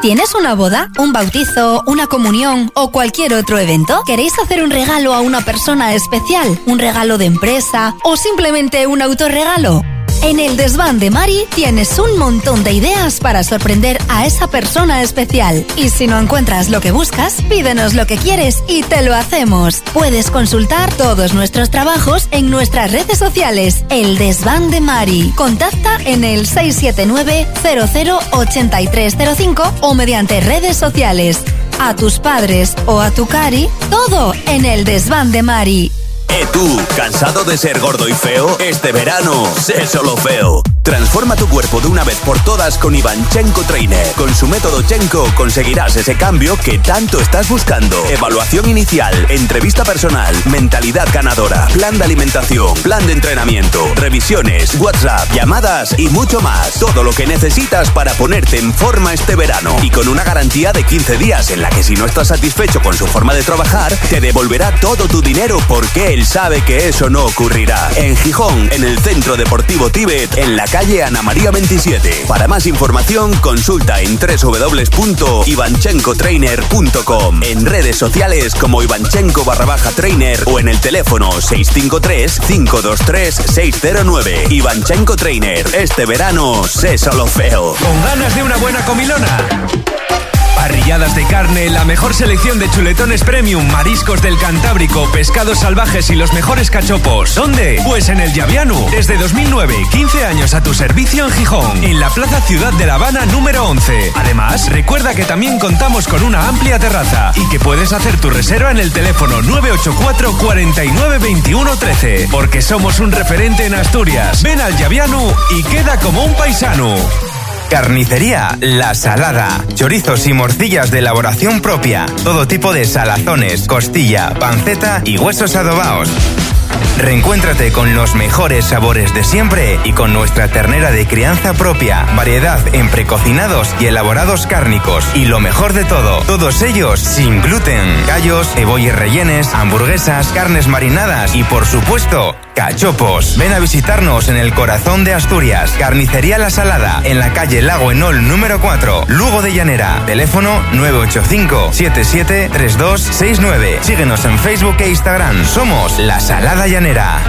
¿Tienes una boda, un bautizo, una comunión o cualquier otro evento? ¿Queréis hacer un regalo a una persona especial? ¿Un regalo de empresa o simplemente un autorregalo? En el Desván de Mari tienes un montón de ideas para sorprender a esa persona especial. Y si no encuentras lo que buscas, pídenos lo que quieres y te lo hacemos. Puedes consultar todos nuestros trabajos en nuestras redes sociales. El Desván de Mari. Contacta en el 679-008305 o mediante redes sociales. A tus padres o a tu cari, todo en el Desván de Mari. Tú, ¿cansado de ser gordo y feo? Este verano, sé solo feo. Transforma tu cuerpo de una vez por todas con Ivanchenko Trainer. Con su método Chenko conseguirás ese cambio que tanto estás buscando. Evaluación inicial, entrevista personal, mentalidad ganadora, plan de alimentación, plan de entrenamiento, revisiones, WhatsApp, llamadas y mucho más. Todo lo que necesitas para ponerte en forma este verano. Y con una garantía de 15 días en la que si no estás satisfecho con su forma de trabajar, te devolverá todo tu dinero porque él sabe que eso no ocurrirá. En Gijón, en el Centro Deportivo Tíbet, en la calle Ana María 27. Para más información, consulta en www.ivanchenkotrainer.com, en redes sociales como Ivanchenko_trainer o en el teléfono 653-523-609. Ivanchenko Trainer. Este verano, sé solo feo. ¿Con ganas de una buena comilona? Parrilladas de carne, la mejor selección de chuletones premium, mariscos del Cantábrico, pescados salvajes y los mejores cachopos. ¿Dónde? Pues en el Llaviano. Desde 2009, 15 años a tu servicio en Gijón, en la Plaza Ciudad de La Habana número 11. Además, recuerda que también contamos con una amplia terraza y que puedes hacer tu reserva en el teléfono 984 49 21 13, porque somos un referente en Asturias. Ven al Llaviano y queda como un paisano. Carnicería La Salada. Chorizos y morcillas de elaboración propia. Todo tipo de salazones, costilla, panceta y huesos adobados. Reencuéntrate con los mejores sabores de siempre y con nuestra ternera de crianza propia, variedad en precocinados y elaborados cárnicos. Y lo mejor de todo, todos ellos sin gluten. Callos, cebollas rellenes, hamburguesas, carnes marinadas y por supuesto, cachopos. Ven a visitarnos en el corazón de Asturias. Carnicería La Salada, en la calle Lago Enol número 4, Lugo de Llanera. Teléfono 985-773269. Síguenos en Facebook e Instagram. Somos La Salada Llanera.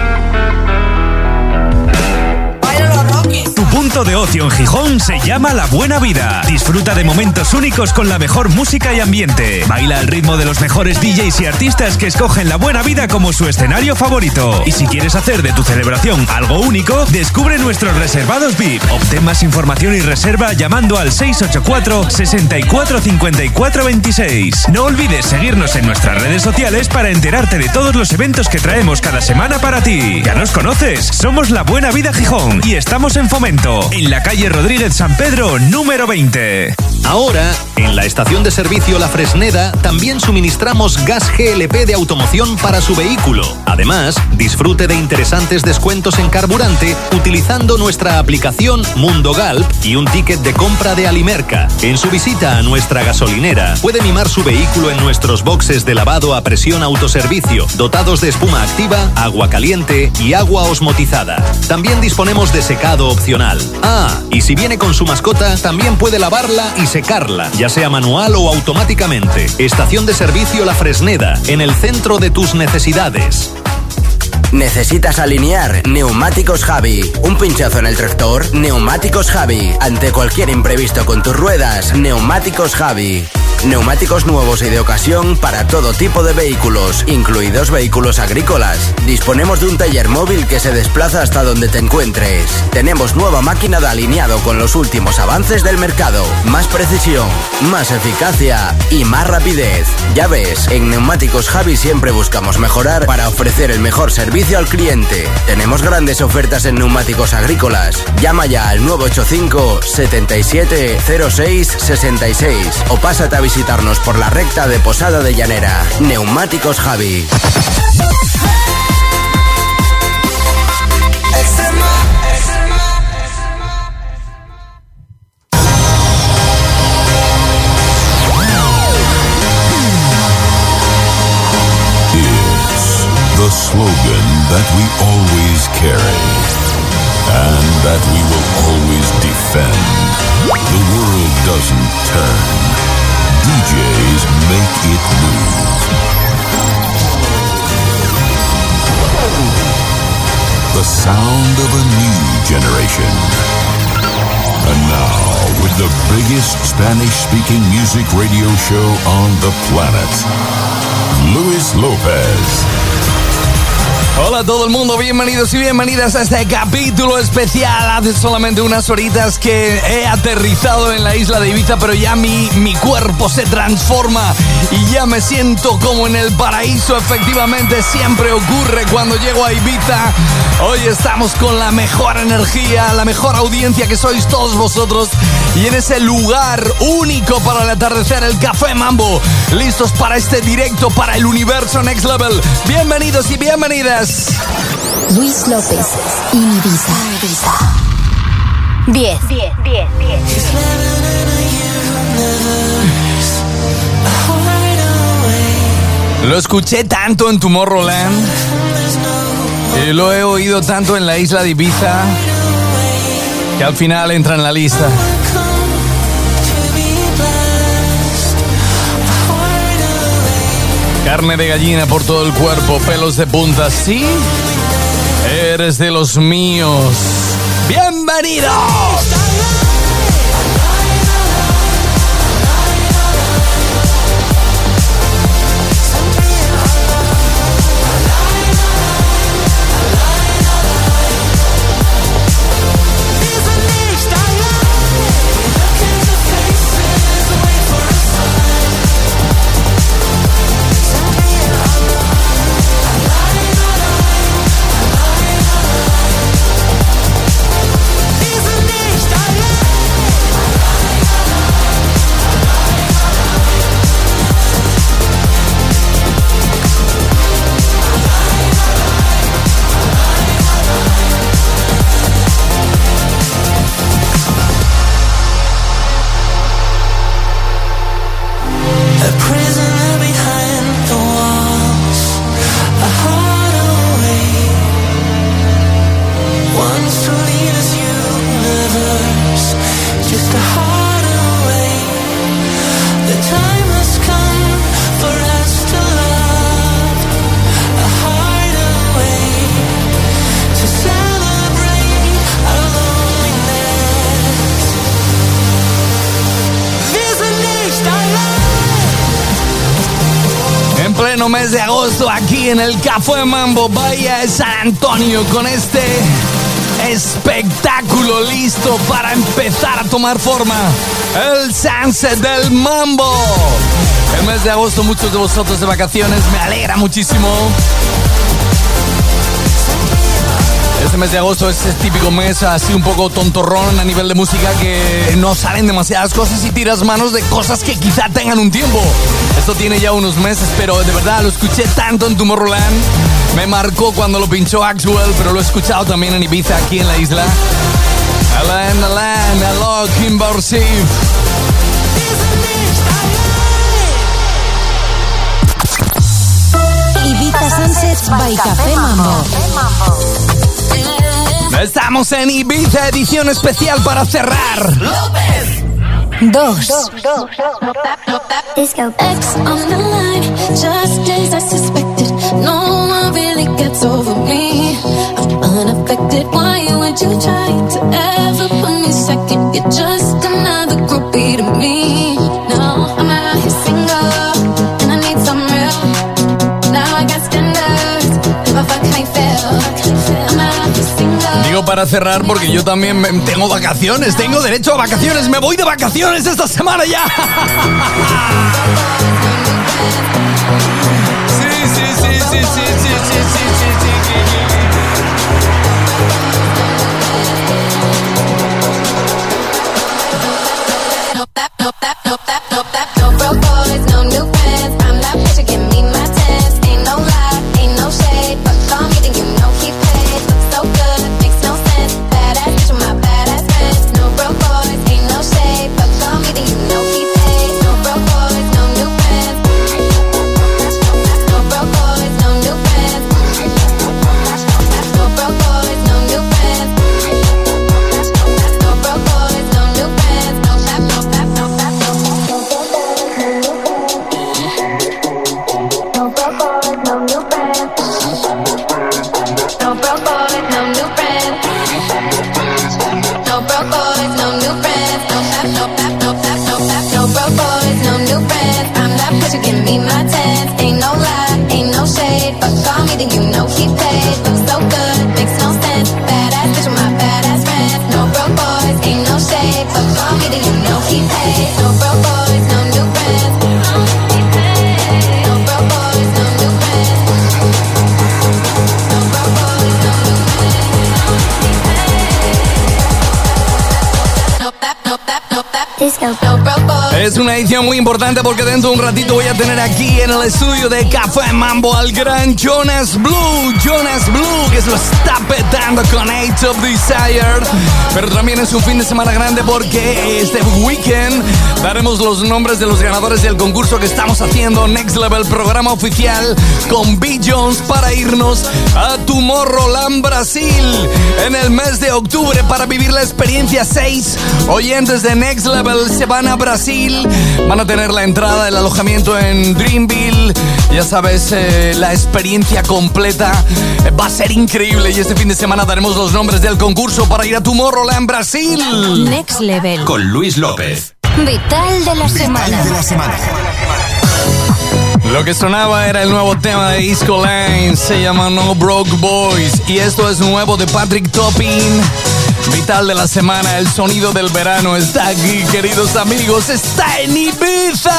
Tu punto de ocio en Gijón se llama La Buena Vida. Disfruta de momentos únicos con la mejor música y ambiente. Baila al ritmo de los mejores DJs y artistas que escogen La Buena Vida como su escenario favorito. Y si quieres hacer de tu celebración algo único, descubre nuestros reservados VIP. Obtén más información y reserva llamando al 684 64 54 26. No olvides seguirnos en nuestras redes sociales para enterarte de todos los eventos que traemos cada semana para ti. Ya nos conoces, somos La Buena Vida Gijón y estamos en Fomento, en la calle Rodríguez San Pedro, número 20. Ahora, en la estación de servicio La Fresneda, también suministramos gas GLP de automoción para su vehículo. Además, disfrute de interesantes descuentos en carburante utilizando nuestra aplicación Mundo Galp y un ticket de compra de Alimerca. En su visita a nuestra gasolinera, puede mimar su vehículo en nuestros boxes de lavado a presión autoservicio, dotados de espuma activa, agua caliente y agua osmotizada. También disponemos de secado opcional. Y si viene con su mascota, también puede lavarla y secarla, ya sea manual o automáticamente. Estación de servicio La Fresneda, en el centro de tus necesidades. ¿Necesitas alinear? Neumáticos Javi. ¿Un pinchazo en el tractor? Neumáticos Javi. Ante cualquier imprevisto con tus ruedas, Neumáticos Javi. Neumáticos nuevos y de ocasión para todo tipo de vehículos, incluidos vehículos agrícolas. Disponemos de un taller móvil que se desplaza hasta donde te encuentres. Tenemos nueva máquina de alineado con los últimos avances del mercado. Más precisión, más eficacia y más rapidez. Ya ves, en Neumáticos Javi siempre buscamos mejorar para ofrecer el mejor servicio al cliente. Tenemos grandes ofertas en neumáticos agrícolas. Llama ya al 985 77 06 66 o pásate a visitarnos por la recta de Posada de Llanera. Neumáticos Javi. The slogan that we always carry. and that we will always defend. The world doesn't turn. DJs make it move. The sound of a new generation. And now, with the biggest Spanish-speaking music radio show on the planet, Luis Lopez. Hola a todo el mundo, bienvenidos y bienvenidas a este capítulo especial. Hace solamente unas horitas que he aterrizado en la isla de Ibiza, pero ya mi cuerpo se transforma y ya me siento como en el paraíso. Efectivamente, siempre ocurre cuando llego a Ibiza. Hoy estamos con la mejor energía, la mejor audiencia que sois todos vosotros, y en ese lugar único para el atardecer, el Café Mambo, listos para este directo para el universo Next Level. Bienvenidos y bienvenidas. Luis López, Ibiza. 10. Lo escuché tanto en Tomorrowland y lo he oído tanto en la isla de Ibiza que al final entra en la lista. Carne de gallina por todo el cuerpo, pelos de punta, ¿sí? Eres de los míos. ¡Bienvenidos! Mes de agosto aquí en el Café Mambo, Bahía de San Antonio, con este espectáculo listo para empezar a tomar forma, el Sunset del Mambo. El mes de agosto, muchos de vosotros de vacaciones, me alegra muchísimo. Este mes de agosto es el típico mes así un poco tontorrón a nivel de música, que no salen demasiadas cosas y tiras manos de cosas que quizá tengan un tiempo. Esto tiene ya unos meses, pero de verdad lo escuché tanto en Tomorrowland. Me marcó cuando lo pinchó Axwell, pero lo he escuchado también en Ibiza, aquí en la isla. Alain, hello, Kim Borsif. Ibiza Sunsets by Café Mambo. Estamos en Ibiza, edición especial para cerrar. 2. X on the line, just days I suspected. No one really gets over me. I'm unaffected. Why would you try to ever put me second? You're just another groupie to me. No, I'm out here single, and I need some real. Now I got standards. If I fuck, I fail. I'm out here single. Digo para cerrar porque yo también tengo vacaciones, tengo derecho a vacaciones, me voy de vacaciones esta semana ya. Sí. No broke boys, no new friends. I'm that bitch, you give me my test. Ain't no lie, ain't no shade, but call me then you know he paid. Looks so good, makes no sense. Badass bitch with my badass friends. No broke boys, ain't no shade, but call me then you know he paid. No broke boys, no new friends. Es una edición muy importante porque dentro de un ratito voy a tener aquí en el estudio de Café Mambo al gran Jonas Blue, que se lo está petando con Age of Desire. Pero también es un fin de semana grande porque este weekend daremos los nombres de los ganadores del concurso que estamos haciendo, Next Level, programa oficial con B. Jones, para irnos a Tomorrowland, Brasil, en el mes de octubre para vivir la experiencia. 6 oyentes de Next Level se van a Brasil, van a tener la entrada, el alojamiento en Dreamville, ya sabes, la experiencia completa va a ser increíble. Y este fin de semana daremos los nombres del concurso para ir a Tomorrowland, Brasil. Next Level con Luis López. Vital de la semana. Lo que sonaba era el nuevo tema de Isco Lane, se llama No Broke Boys, y esto es nuevo de Patrick Topping. Vital de la semana, el sonido del verano está aquí, queridos amigos, está en Ibiza.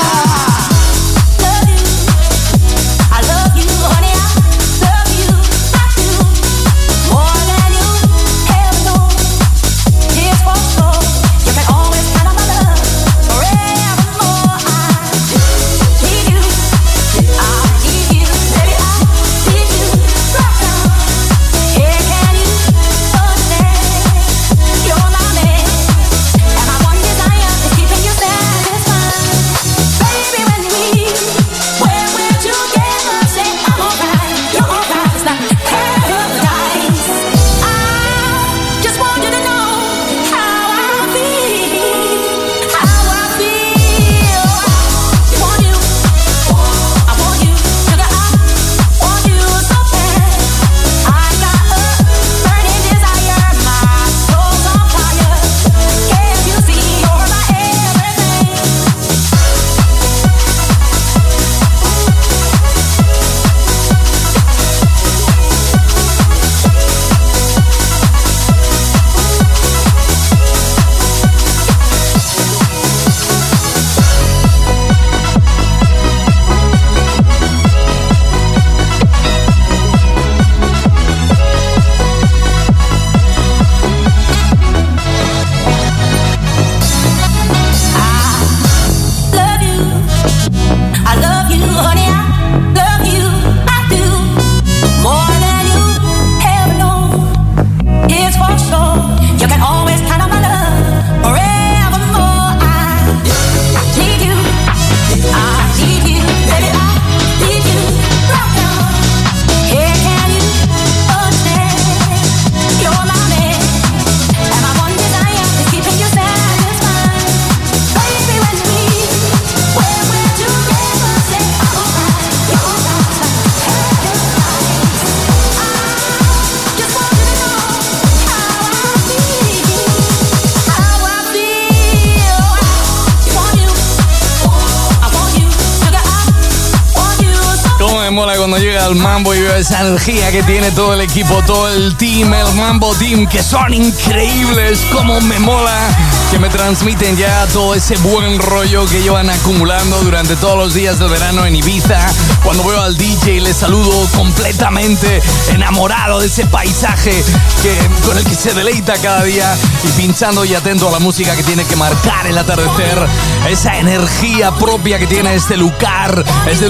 Cuando llega el Mambo y veo esa energía que tiene todo el equipo, todo el team, el Mambo Team, que son increíbles. Como me mola que me transmiten ya todo ese buen rollo que llevan acumulando durante todos los días del verano en Ibiza. Cuando veo al DJ le saludo completamente enamorado de ese paisaje con el que se deleita cada día, y pinchando y atento a la música que tiene que marcar el atardecer. Esa energía propia que tiene este lugar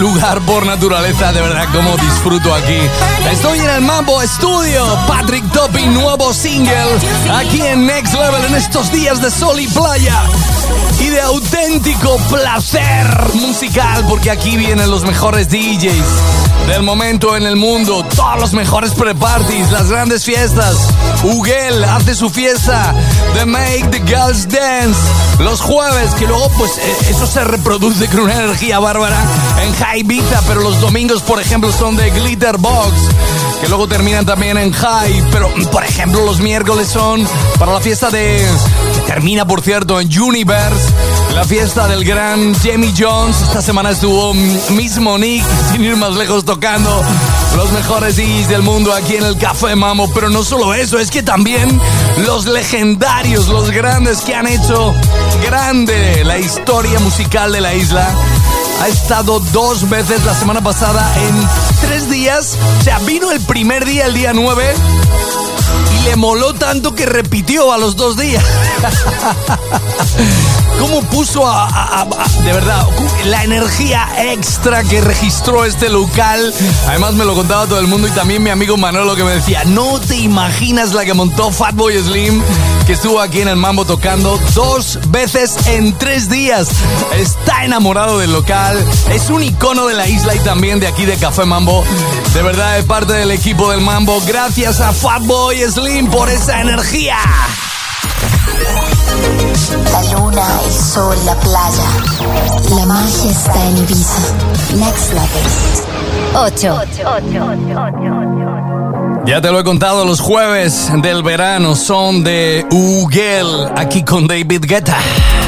por naturaleza. De verdad, cómo disfruto aquí. Estoy en el Mambo Studio. Patrick Topping, nuevo single, aquí en Next Level, en estos días de sol y playa y de auténtico placer musical, porque aquí vienen los mejores DJs del momento en el mundo, todos los mejores pre-parties, las grandes fiestas. Ugel hace su fiesta de Make the Girls Dance los jueves, que luego pues eso se reproduce con una energía bárbara en High Ibiza, pero los domingos, por ejemplo, son de Glitterbox, que luego terminan también en High. Pero, por ejemplo, los miércoles son para la fiesta que termina, por cierto, en Universe, la fiesta del gran Jamie Jones. Esta semana estuvo Miss Monique, sin ir más lejos, tocando los mejores DJs del mundo aquí en el Café Mambo. Pero no solo eso, es que también los legendarios, los grandes que han hecho grande la historia musical de la isla. Ha estado 2 veces la semana pasada en 3 días. O sea, vino el primer día, el día 9, y le moló tanto que repitió a los 2 días. cómo puso de verdad, la energía extra que registró este local. Además me lo contaba todo el mundo y también mi amigo Manolo, que me decía, no te imaginas la que montó Fatboy Slim, que estuvo aquí en el Mambo tocando 2 veces en 3 días. Está enamorado del local, es un icono de la isla y también de aquí de Café Mambo. De verdad, es parte del equipo del Mambo. Gracias a Fatboy Slim por esa energía. La luna, el sol, la playa. La magia está en Ibiza. Next Level. 8. Ya te lo he contado, los jueves del verano son de Ugel, aquí con David Guetta.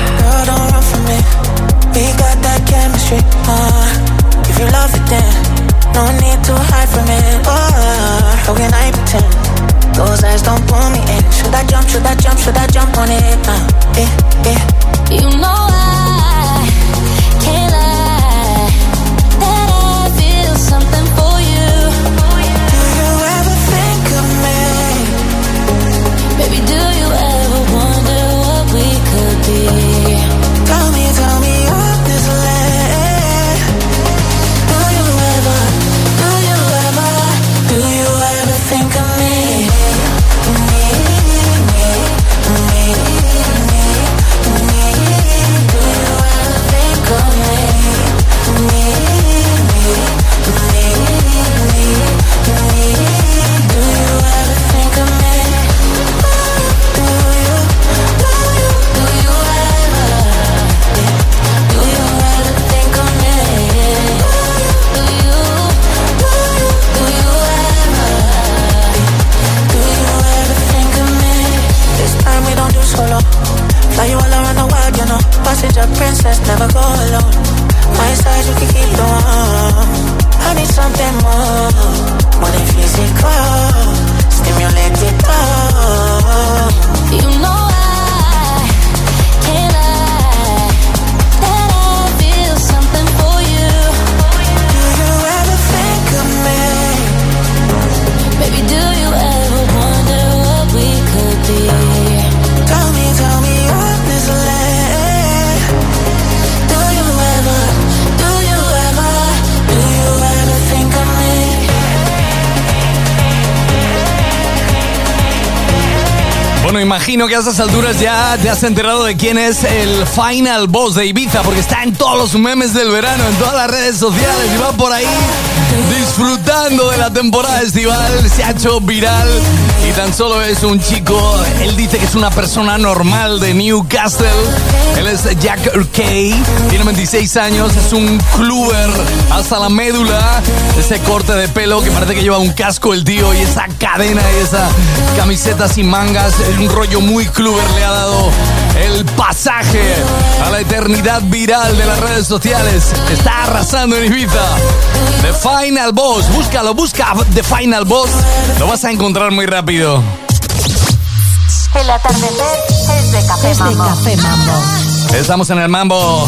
No need to hide from it. How can I pretend? Those eyes don't pull me in. Should I jump? Should I jump? Should I jump on it? You know I can't lie that I feel something for you. Do you ever think of me? Baby, do you ever wonder what we could be? Tell me honestly. Do you ever think of me? Fly you all around the world, you know. Passenger princess, never go alone. My side, you can keep the one. I need something more than physical. Stimulate it all. You know I can't lie that I feel something for you. Do you ever think of me? Baby, do you ever wonder what we could be? Tell me honestly. Do you ever think of me? Bueno, imagino que a esas alturas ya te has enterado de quién es el Final Boss de Ibiza, porque está en todos los memes del verano, en todas las redes sociales, y va por ahí disfrutando de la temporada estival. Se ha hecho viral y tan solo es un chico. Él dice que es una persona normal de Newcastle. Él es Jack Kay, tiene 26 años, es un clubber hasta la médula. Ese corte de pelo que parece que lleva un casco el tío, y esa cadena y esa camiseta sin mangas. Es un rollo muy clubber, le ha dado el pasaje a la eternidad viral de las redes sociales. Está arrasando en Ibiza. The Final Boss, búscalo, busca The Final Boss, lo vas a encontrar muy rápido. El atardecer es de Café Mambo. Estamos en el Mambo.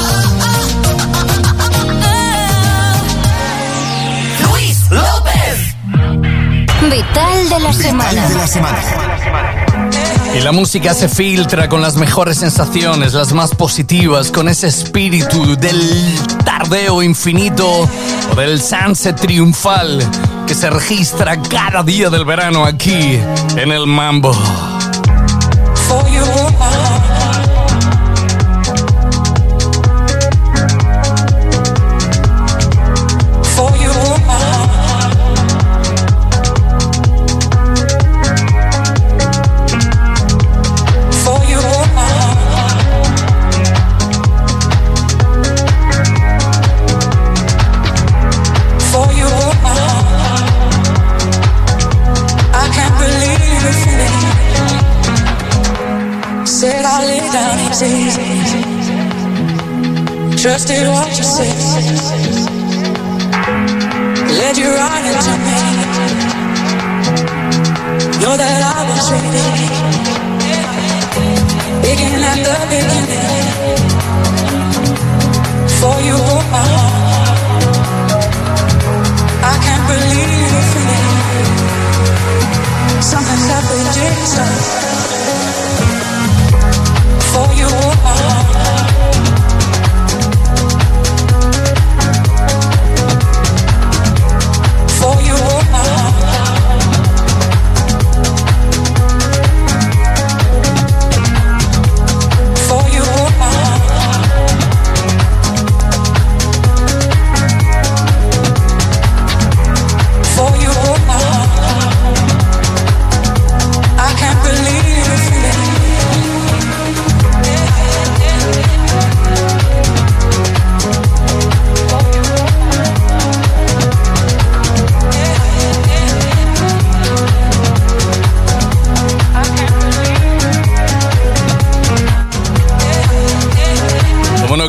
Luis López. Vital de la semana. Y la música se filtra con las mejores sensaciones, las más positivas, con ese espíritu del tardeo infinito o del sunset triunfal que se registra cada día del verano aquí en el Mambo. For you, trusted what you said, led you right into me. Know that I was ready, begin at the beginning. For you hold my heart, I can't believe it. Something that we did. For you hold my heart.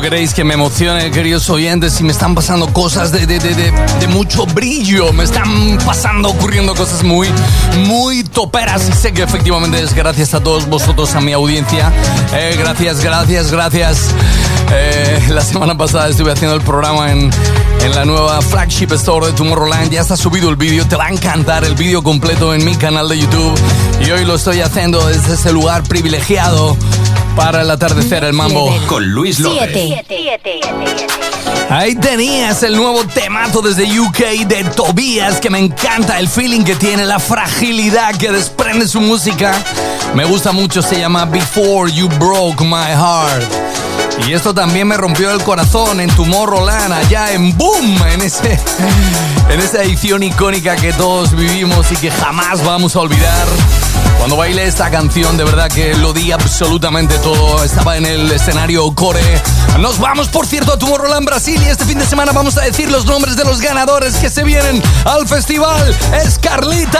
queréis que me emocione, queridos oyentes, y me están pasando cosas de mucho brillo. Me están ocurriendo cosas muy toperas. Y sé que efectivamente es gracias a todos vosotros, a mi audiencia. Gracias. La semana pasada estuve haciendo el programa en la nueva flagship store de Tomorrowland. Ya está subido el vídeo, te va a encantar el vídeo completo en mi canal de YouTube. Y hoy lo estoy haciendo desde ese lugar privilegiado para el atardecer, el mambo con Luis López. 7. Ahí tenías el nuevo temazo desde UK de Tobias, que me encanta el feeling que tiene, la fragilidad que desprende su música. Me gusta mucho, se llama Before You Broke My Heart. Y esto también me rompió el corazón en Tomorrowland, allá en Boom, en esa edición icónica que todos vivimos y que jamás vamos a olvidar. Cuando bailé esta canción, de verdad que lo di absolutamente todo. Estaba en el escenario Core. Nos vamos, por cierto, a Tomorrowland, Brasil, y este fin de semana vamos a decir los nombres de los ganadores que se vienen al festival. Es Carlita.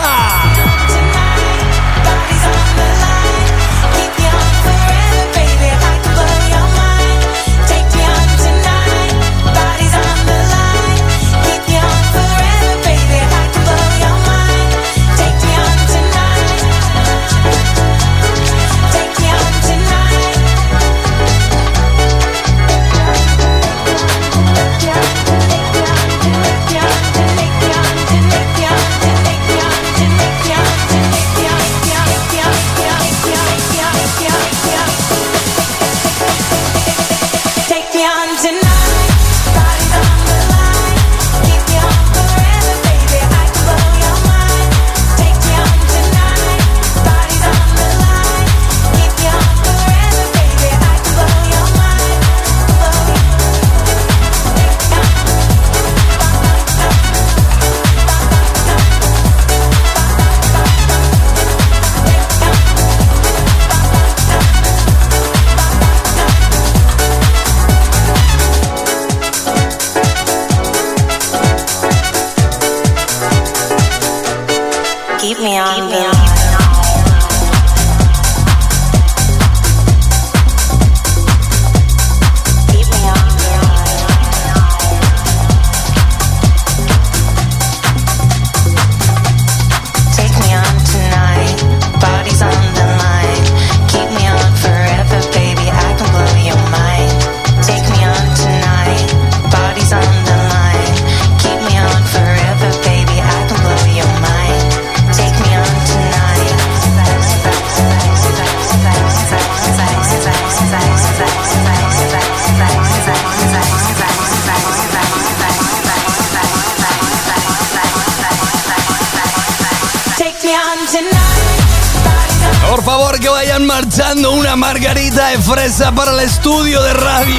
Por favor, que vayan marchando una margarita de fresa para el estudio de radio.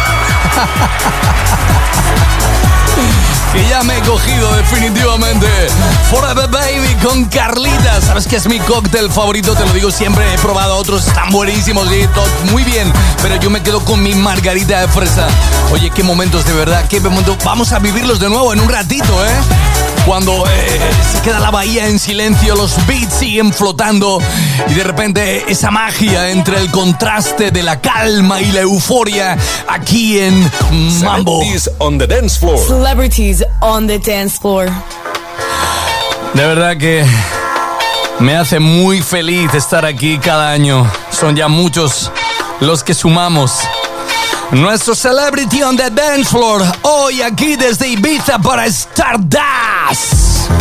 Que ya me he cogido definitivamente. Forever Baby con Carlita. ¿Sabes qué es mi cóctel favorito? Te lo digo siempre, he probado otros, están buenísimos y todo, muy bien, pero yo me quedo con mi margarita de fresa. Oye, qué momentos, de verdad, qué momentos. Vamos a vivirlos de nuevo en un ratito, cuando se queda la bahía en silencio, los beats siguen flotando y de repente esa magia entre el contraste de la calma y la euforia aquí en Mambo. Celebrities on the dance floor. Celebrities on the dance floor. De verdad que me hace muy feliz estar aquí cada año. Son ya muchos los que sumamos. Nuestro Celebrity on the Dance Floor, hoy aquí desde Ibiza para Stardust.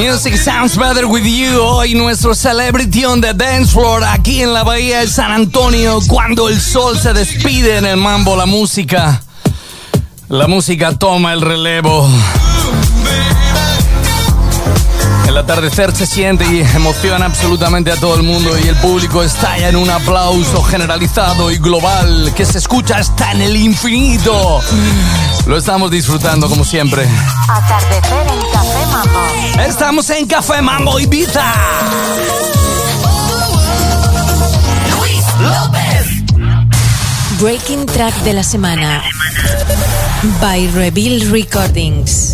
Music sounds better with you. Hoy nuestro Celebrity on the Dance Floor aquí en la Bahía de San Antonio. Cuando el sol se despide en el mambo, la música toma el relevo. El atardecer se siente y emociona absolutamente a todo el mundo y el público estalla en un aplauso generalizado y global que se escucha hasta en el infinito. Lo estamos disfrutando como siempre. Atardecer en Café Mambo. Estamos en Café Mambo Ibiza. Luis López. Breaking Track de la semana by Reveal Recordings.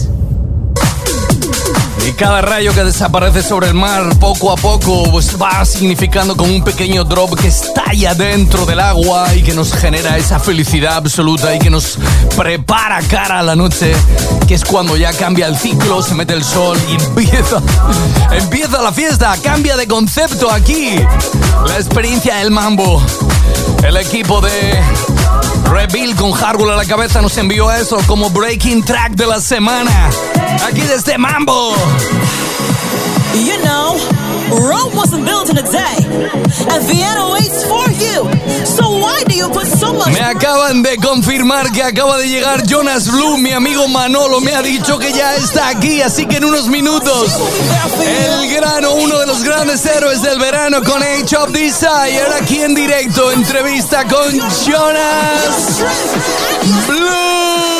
Y cada rayo que desaparece sobre el mar, poco a poco, pues va significando como un pequeño drop que estalla dentro del agua y que nos genera esa felicidad absoluta y que nos prepara cara a la noche, que es cuando ya cambia el ciclo, se mete el sol y empieza la fiesta, cambia de concepto aquí. La experiencia del mambo. El equipo de Reveal con Hardwell a la cabeza nos envió eso como Breaking Track de la semana. Aquí desde Mambo. You know, Rome wasn't built in a day, and Vienna waits for you. So why do you put so much... Me acaban de confirmar que acaba de llegar Jonas Blue. Mi amigo Manolo me ha dicho que ya está aquí, así que en unos minutos el grano, uno de los grandes héroes del verano con Age of Desire, aquí en directo, entrevista con Jonas Blue.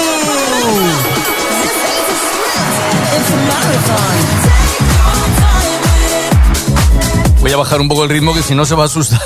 Voy a bajar un poco el ritmo que si no se va a asustar.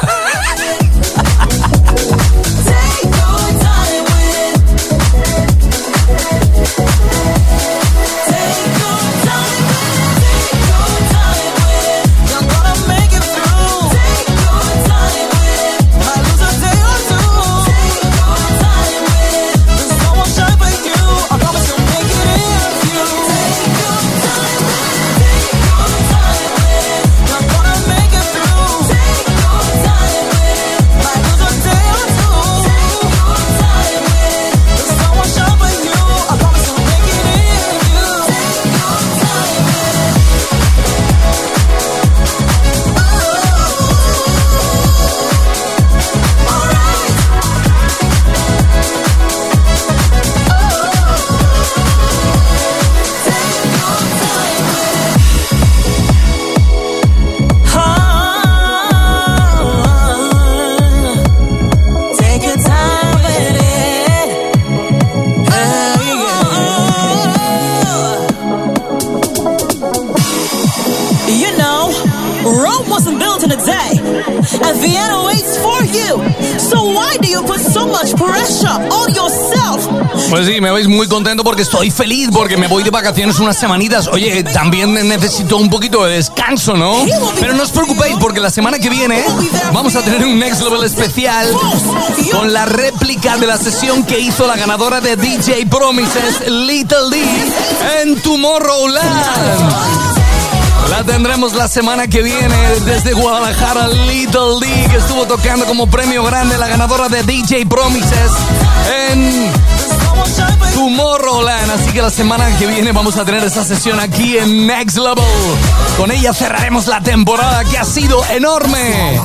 Pues sí, me veis muy contento porque estoy feliz, porque me voy de vacaciones unas semanitas. Oye, también necesito un poquito de descanso, ¿no? Pero no os preocupéis porque la semana que viene vamos a tener un Next Level especial con la réplica de la sesión que hizo la ganadora de DJ Promises, Little D, en Tomorrowland. La tendremos la semana que viene desde Guadalajara, Little D, que estuvo tocando como premio grande la ganadora de DJ Promises en Tomorrowland. Así que la semana que viene vamos a tener esa sesión aquí en Next Level. Con ella cerraremos la temporada que ha sido enorme.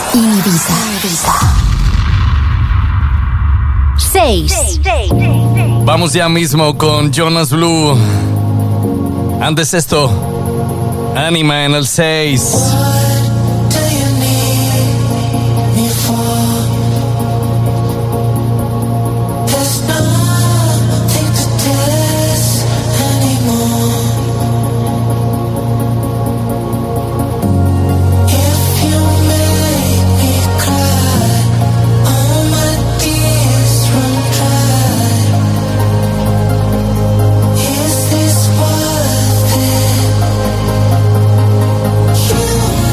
Ibiza. 6. Vamos ya mismo con Jonas Blue. Antes esto, Anima en el 6. You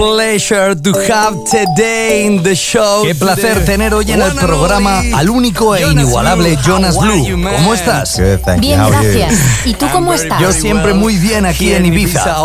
pleasure to have today in the show. Qué placer tener hoy en el programa al único e inigualable Jonas Blue. ¿Cómo estás? Bien, gracias. ¿Y tú cómo estás? Yo siempre muy bien aquí en Ibiza.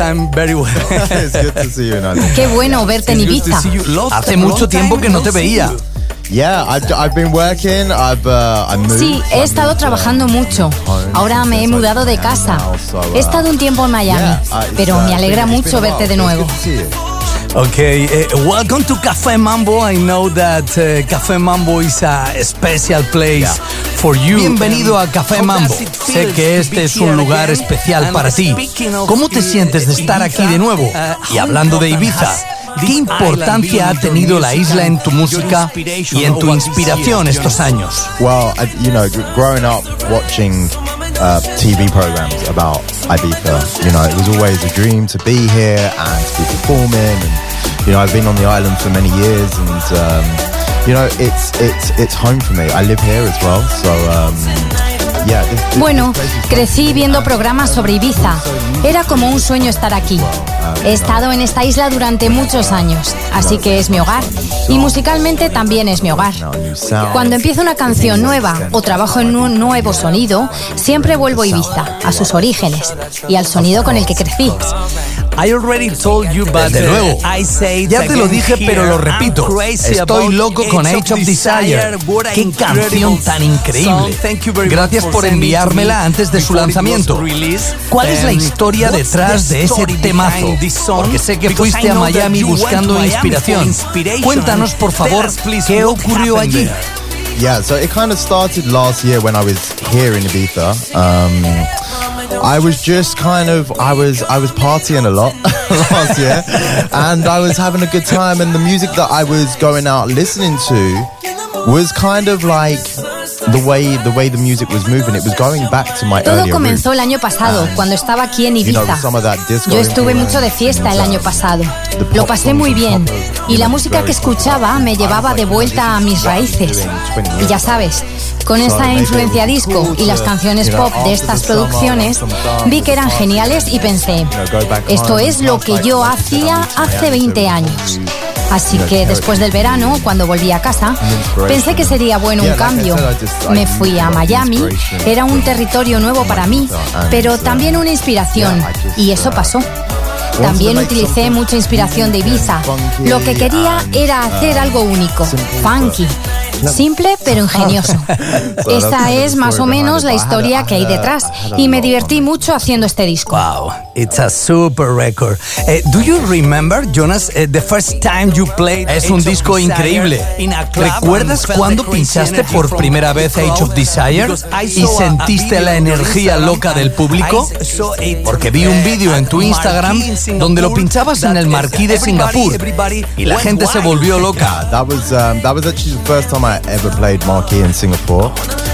Qué bueno verte en Ibiza. Hace mucho tiempo que no te veía. I've been working. I moved. Sí, he estado trabajando mucho. Ahora me he mudado de casa. He estado un tiempo en Miami, pero me alegra mucho verte de nuevo. Okay, welcome to Café Mambo. I know that Café Mambo is a special place for you. Bienvenido a Café Mambo. Sé que este es un lugar especial para ti. ¿Cómo te sientes de estar aquí de nuevo? Y hablando de Ibiza, ¿qué importancia ha tenido la isla en tu música y en tu inspiración estos años? Well, growing up watching TV programs about Ibiza, it was always a dream to be here and to be performing. And, I've been on the island for many years, and it's home for me. I live here as well, so. Bueno, crecí viendo programas sobre Ibiza. Era como un sueño estar aquí. He estado en esta isla durante muchos años, así que es mi hogar. Y musicalmente también es mi hogar. Cuando empiezo una canción nueva o trabajo en un nuevo sonido, siempre vuelvo a Ibiza, a sus orígenes y al sonido con el que crecí. Desde luego, ya te lo dije, pero lo repito. Estoy loco con Age of Desire. ¡Qué canción tan increíble! Gracias por enviármela antes de su lanzamiento. ¿Cuál es la historia detrás de ese temazo? Porque sé que fuiste a Miami buscando inspiración. Cuéntanos, por favor, ¿qué ocurrió allí? Yeah, so it kind of started last year when I was here in Ibiza. I was just I was partying a lot last year, and I was having a good time, and the music that I was going out listening to was kind of like the way the music was moving. It was going back to my earlier Todo comenzó el año pasado, cuando estaba aquí en Ibiza. Yo estuve mucho de fiesta el año pasado. Lo pasé muy bien. Y la música que escuchaba me llevaba de vuelta a mis raíces. Y ya sabes, con esta influencia disco y las canciones pop de estas producciones, vi que eran geniales y pensé, esto es lo que yo hacía hace 20 años. Así que después del verano, cuando volví a casa, pensé que sería bueno un cambio. Me fui a Miami, era un territorio nuevo para mí, pero también una inspiración, y eso pasó. También utilicé mucha inspiración de Ibiza. Lo que quería era hacer algo único, funky. Simple pero ingenioso. Esta es más o menos la historia que hay detrás y me divertí mucho haciendo este disco. Wow, it's a super record. Do you remember, Jonas, the first time you played? Es un disco increíble. ¿Recuerdas cuando pinchaste por primera vez Age of Desire y sentiste la energía loca del público? Porque vi un vídeo en tu Instagram donde lo pinchabas en el Marquis de Singapur y la gente se volvió loca. That was actually the first time I ever played Marquis in Singapore,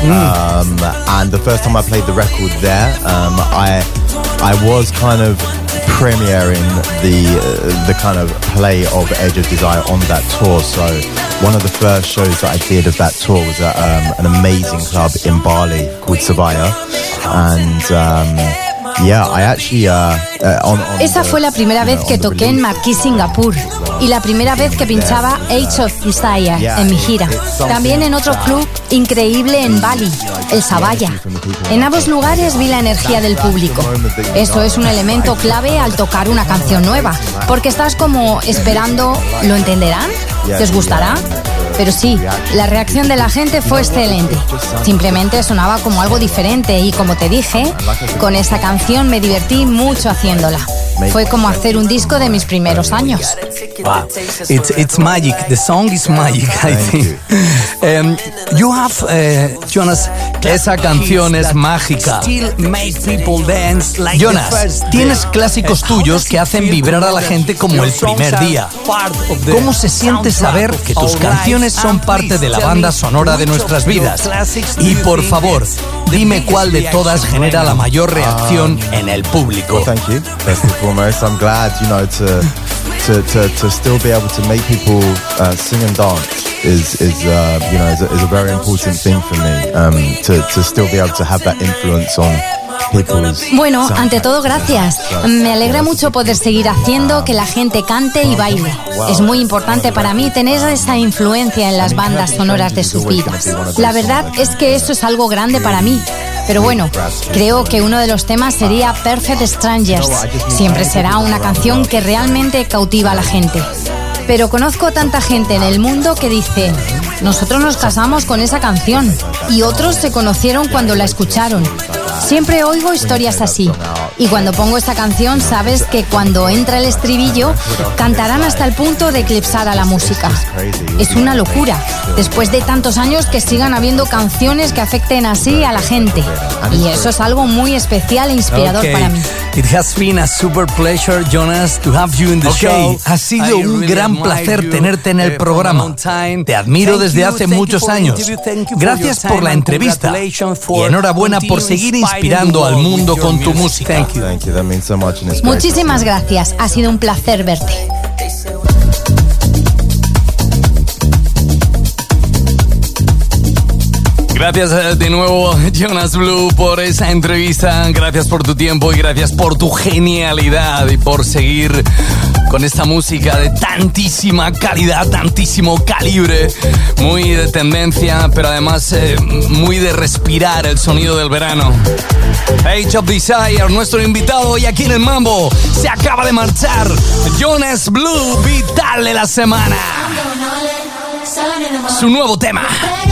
and the first time I played the record there, I was kind of premiering the kind of play of Age of Desire on that tour. So one of the first shows that I did of that tour was at an amazing club in Bali called Savaya, and I actually Esa fue la primera vez que toqué en Marquis Singapur y la primera vez que pinchaba Age of Desire en mi gira. También en otro club increíble en Bali, el Savaya. En ambos lugares vi la energía del público. Eso es un elemento clave al tocar una canción nueva, porque estás como esperando, ¿lo entenderán? ¿Les gustará? Pero sí, la reacción de la gente fue excelente. Simplemente sonaba como algo diferente y, como te dije, con esta canción me divertí mucho haciéndola. Fue como hacer un disco de mis primeros años. Wow, it's magic. The song is magic, I think. You have, Jonas, esa canción es mágica. Jonas, tienes clásicos tuyos que hacen vibrar a la gente como el primer día. ¿Cómo se siente saber que tus canciones son parte de la banda sonora de nuestras vidas? Y por favor, dime cuál de todas genera la mayor reacción en el público. Well, thank you. First and foremost, I'm glad, to still be able to make people sing and dance is a very important thing for me. To still be able to have that influence on people's Bueno, sound. ante todo, gracias. Me alegra mucho poder seguir haciendo que la gente cante y baile. Es muy importante para mí tener esa influencia en las bandas sonoras de sus vidas. La verdad es que eso es algo grande para mí. Pero bueno, creo que uno de los temas sería Perfect Strangers. Siempre será una canción que realmente cautiva a la gente. Pero conozco tanta gente en el mundo que dice, nosotros nos casamos con esa canción, y otros se conocieron cuando la escucharon. Siempre oigo historias así, y cuando pongo esta canción sabes que cuando entra el estribillo cantarán hasta el punto de eclipsar a la música. Es una locura, después de tantos años, que sigan habiendo canciones que afecten así a la gente, y eso es algo muy especial e inspirador para mí. It has been a super pleasure, Jonas, to have you in the show. Ha sido un gran placer tenerte en el programa. Te admiro desde hace muchos años. Gracias por la entrevista y enhorabuena por seguir inspirando al mundo con tu música. Thank you. That means so much, and it's great. Muchísimas gracias, ha sido un placer verte. Gracias de nuevo, Jonas Blue, por esa entrevista. Gracias por tu tiempo y gracias por tu genialidad y por seguir con esta música de tantísima calidad, tantísimo calibre, muy de tendencia, pero además muy de respirar el sonido del verano. Age of Desire, nuestro invitado hoy aquí en el Mambo, se acaba de marchar. Jonas Blue, vital de la semana. Su nuevo tema.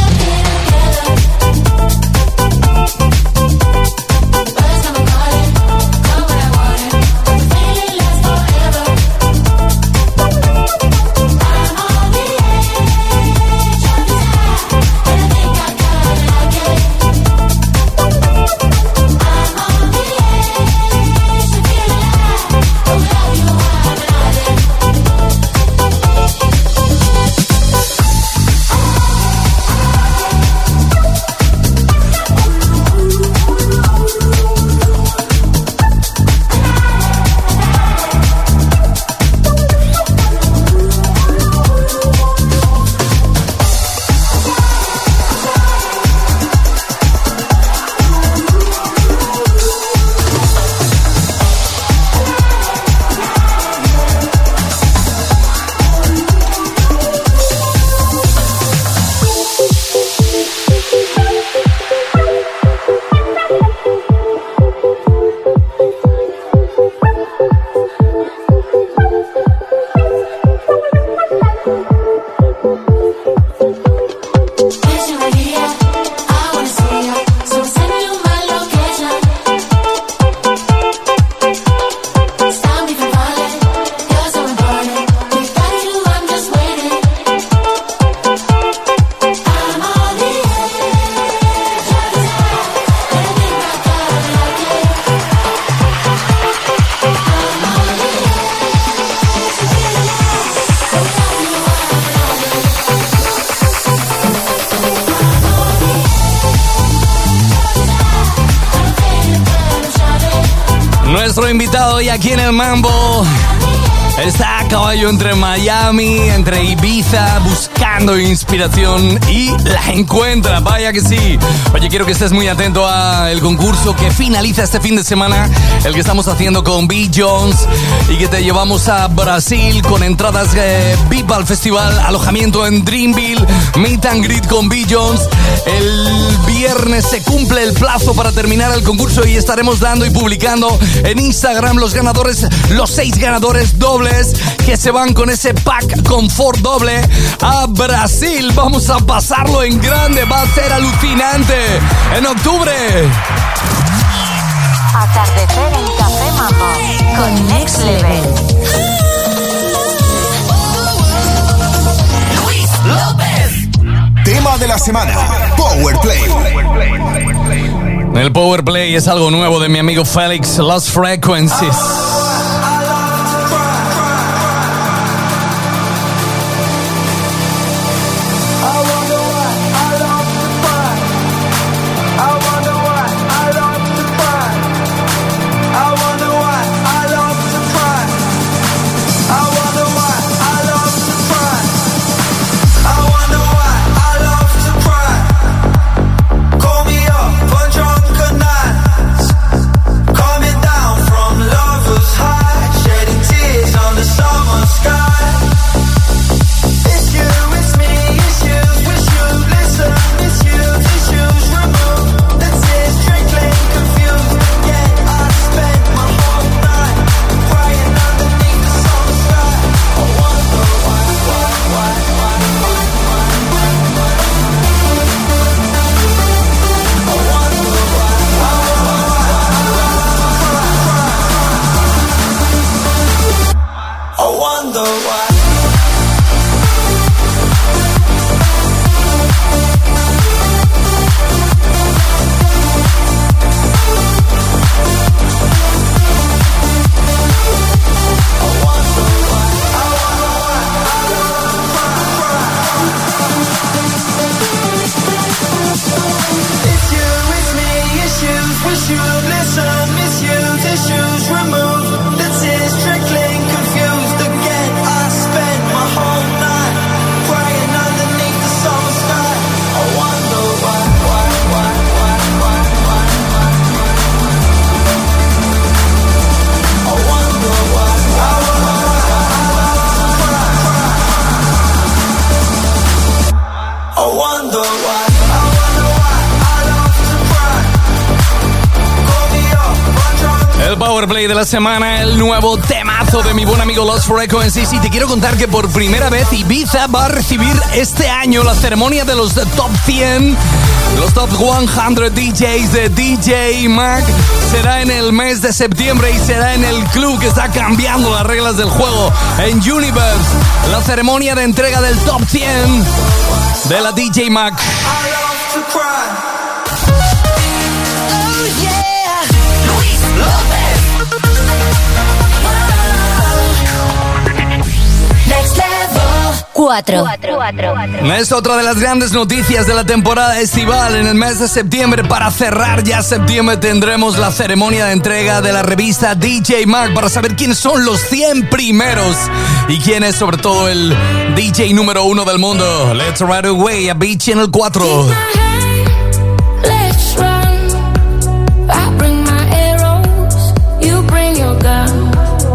Nuestro invitado hoy aquí en el Mambo está a caballo entre Miami, entre Ibiza, buscando inspiración y la encuentra, vaya que sí. Oye, quiero que estés muy atento al concurso que finaliza este fin de semana, el que estamos haciendo con B. Jones, y que te llevamos a Brasil con entradas VIP al festival, alojamiento en Dreamville, meet and greet con B. Jones. El viernes se cumple el plazo para terminar el concurso y estaremos dando y publicando en Instagram los ganadores, los 6 ganadores dobles que se van con ese pack confort doble a Brasil. Vamos a pasarlo en grande, va a ser alucinante en octubre. Atardecer en Café Mambo con Next Level. Luis López. Tema de la semana, Power Play. El Power Play es algo nuevo de mi amigo Félix, Lost Frequencies. Powerplay de la semana, el nuevo temazo de mi buen amigo Lost Frequencies. Y te quiero contar que por primera vez Ibiza va a recibir este año la ceremonia de los Top 100, los Top 100 DJs de DJ Mag. Será en el mes de septiembre y será en el club que está cambiando las reglas del juego, en Universe. La ceremonia de entrega del Top 100 de la DJ Mag. Next level 4. Es otra de las grandes noticias de la temporada estival. En el mes de septiembre, para cerrar ya septiembre, tendremos la ceremonia de entrega de la revista DJ Mag para saber quiénes son los 100 primeros y quién es sobre todo el DJ número 1 del mundo. Let's Ride Away a Beat Channel 4. Let's run. I bring my arrows, you bring your gun.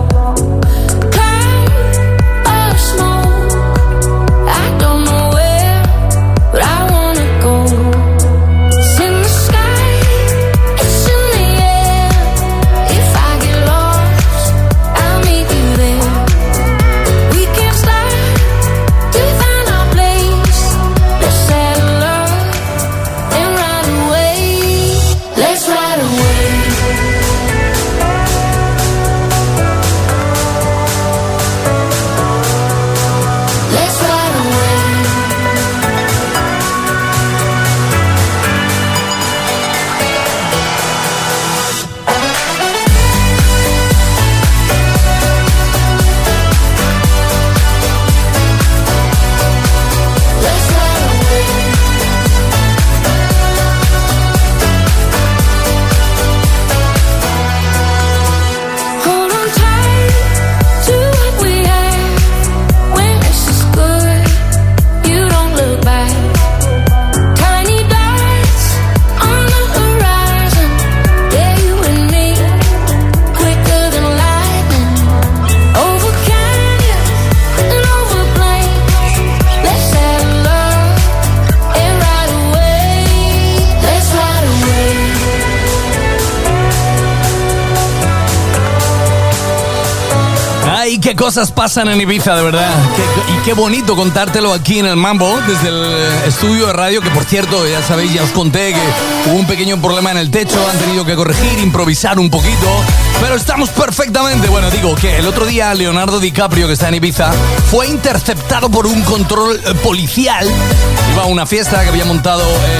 Qué cosas pasan en Ibiza, de verdad. Y qué bonito contártelo aquí en el Mambo, desde el estudio de radio, que por cierto, ya sabéis, ya os conté que hubo un pequeño problema en el techo, han tenido que corregir, improvisar un poquito, pero estamos perfectamente. Bueno, digo que el otro día Leonardo DiCaprio, que está en Ibiza, fue interceptado por un control policial. Iba a una fiesta que había montado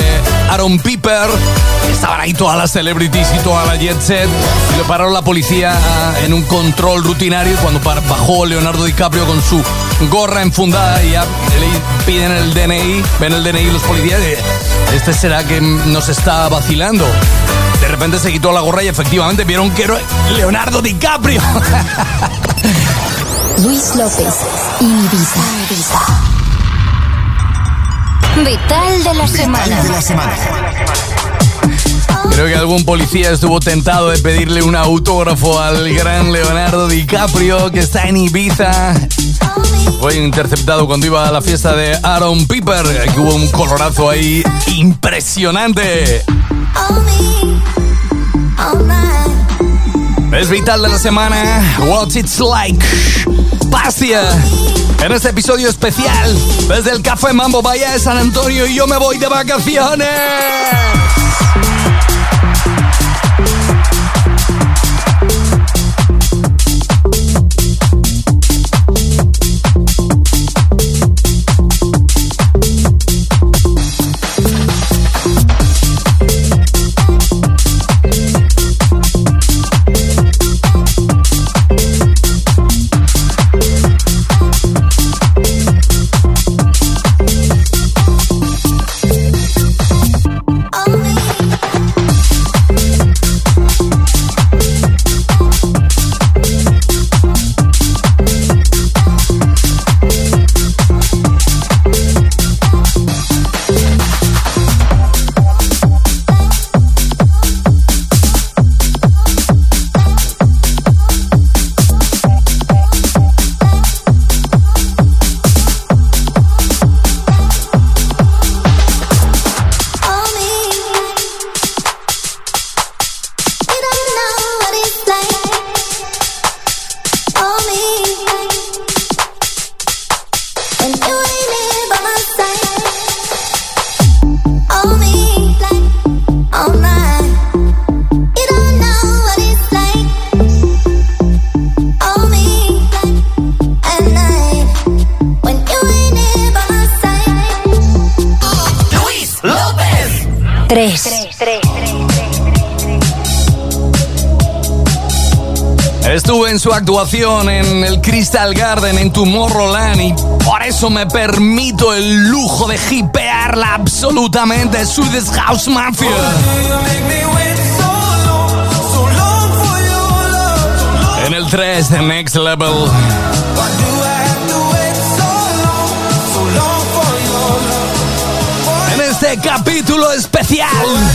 Aaron Piper. Estaban ahí todas las celebrities y toda la jet set. Y lo pararon la policía en un control rutinario. Y cuando bajó Leonardo DiCaprio con su gorra enfundada, y ya le piden el DNI, ven el DNI los policías. Este será que nos está vacilando. De repente se quitó la gorra y efectivamente vieron que era Leonardo DiCaprio. Luis López, Ibiza. Vital de la semana. Creo que algún policía estuvo tentado de pedirle un autógrafo al gran Leonardo DiCaprio, que está en Ibiza. Fue interceptado cuando iba a la fiesta de Aaron Piper, que hubo un colorazo ahí impresionante. Es vital de la semana. What's It's Like. Pastia. En este episodio especial, desde el Café Mambo Bahía de San Antonio, y yo me voy de vacaciones. Oh 3. Estuve en su actuación en el Crystal Garden, en Tomorrowland, y por eso me permito el lujo de hipearla absolutamente. Swedish House Mafia. En el 3 de Next Level. En este capítulo especial.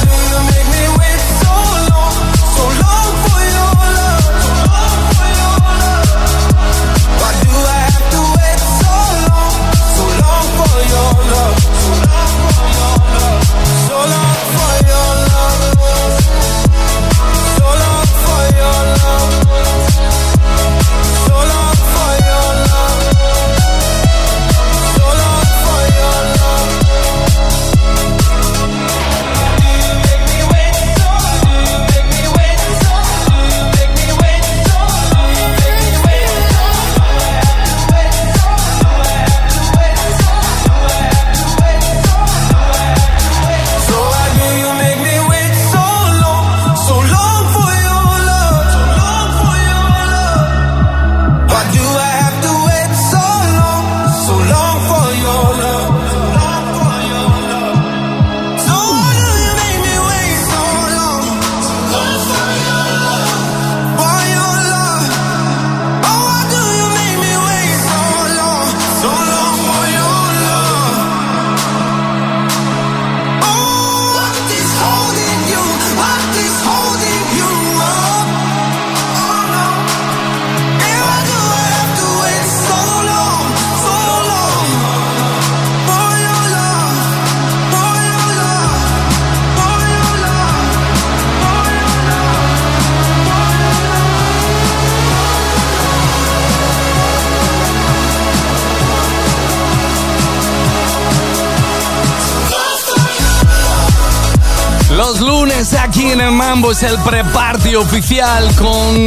Los lunes aquí en el Mambo es el pre-party oficial con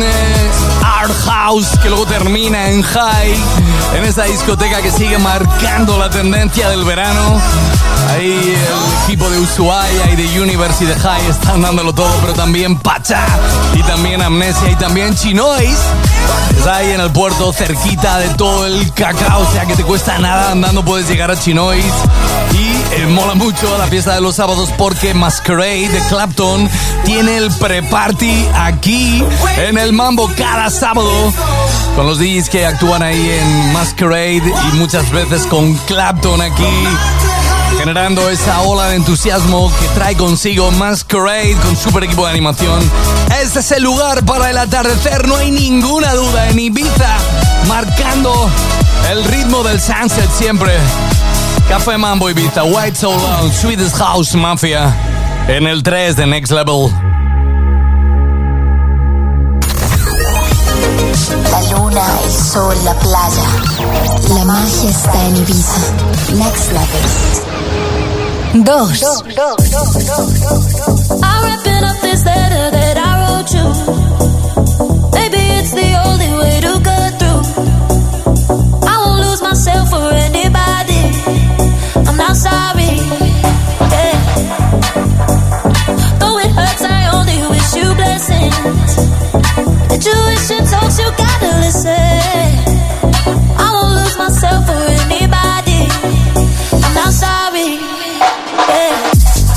Art House, que luego termina en High, en esta discoteca que sigue marcando la tendencia del verano. Ahí el equipo de Ushuaia y de Universe y de High están dándolo todo, pero también Pachá y también Amnesia y también Chinois. Está ahí en el puerto, cerquita de todo el cacao, o sea que te cuesta nada andando, puedes llegar a Chinois. Y mola mucho la fiesta de los sábados porque Masquerade de Clapton tiene el pre-party aquí en el Mambo cada sábado con los DJs que actúan ahí en Masquerade y muchas veces con Clapton aquí, generando esa ola de entusiasmo que trae consigo Masquerade con super equipo de animación. Este es el lugar para el atardecer, no hay ninguna duda, en Ibiza, marcando el ritmo del sunset siempre. Café Mambo Ibiza, White Soul Lounge, Swedish House Mafia, en el 3 de Next Level. La luna, el sol, la playa. La magia está en Ibiza. Next Level. 2. I'm wrapping up this letter that I wrote you. Maybe it's the only way to cut through. I won't lose myself for anybody. I'm not sorry. Yeah. Though it hurts, I only wish you blessings. The tuition talks, you gotta listen. I won't lose myself for anybody. I'm not sorry. Yeah.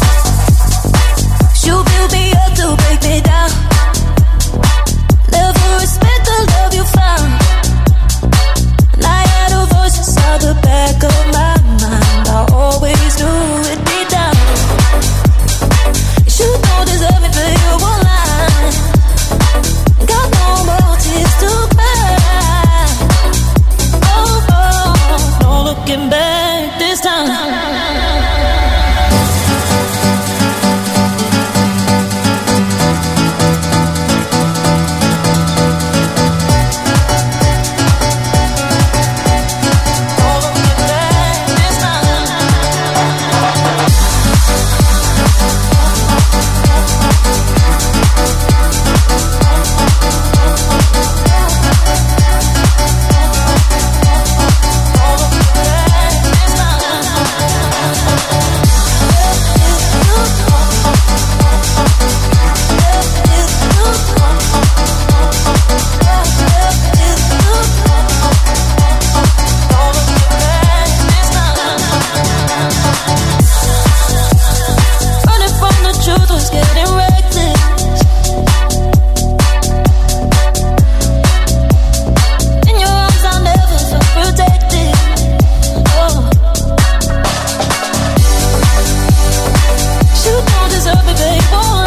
You build me up to break me down. Never respect the love you found. And I had a voice inside the back of my mind. I always knew it'd be down. You don't deserve me, but you won't lie. Got no more tears to cry. is getting reckless. In your arms I never felt protected. Oh, you don't deserve it, babe. Oh,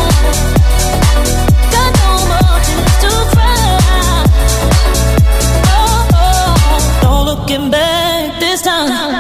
got no motive to cry. Oh, no looking back this time.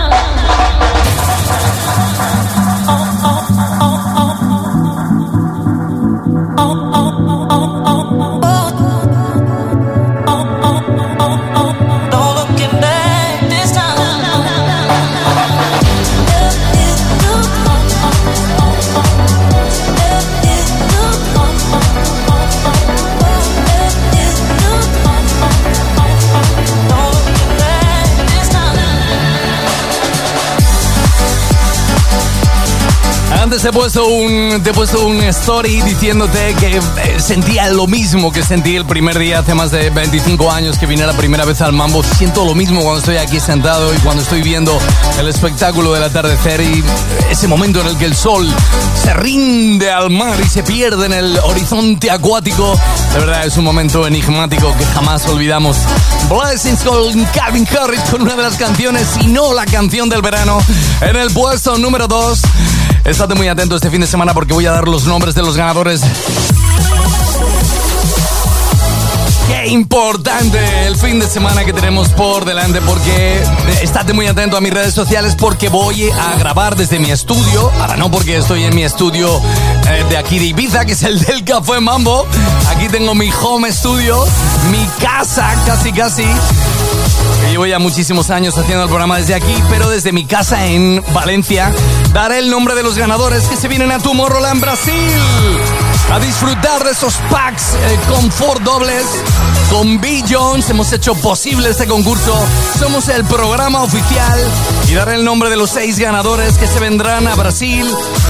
Antes te he puesto un story diciéndote que sentía lo mismo que sentí el primer día hace más de 25 años que vine la primera vez al Mambo. Siento lo mismo cuando estoy aquí sentado y cuando estoy viendo el espectáculo del atardecer y ese momento en el que el sol se rinde al mar y se pierde en el horizonte acuático. De verdad es un momento enigmático que jamás olvidamos. Blessings con Calvin Harris con una de las canciones, si no la canción del verano, en el puesto número 2. Estate muy atento este fin de semana porque voy a dar los nombres de los ganadores. Qué importante el fin de semana que tenemos por delante, porque estate muy atento a mis redes sociales porque voy a grabar desde mi estudio. Ahora no, porque estoy en mi estudio de aquí de Ibiza, que es el del Café Mambo. Aquí tengo mi home studio, mi casa casi. Que llevo ya muchísimos años haciendo el programa desde aquí, pero desde mi casa en Valencia. Daré el nombre de los ganadores que se vienen a Tomorrowland Brasil a disfrutar de esos packs confort dobles con B. Jones. Hemos hecho posible este concurso, somos el programa oficial, y daré el nombre de los 6 ganadores que se vendrán a Brasil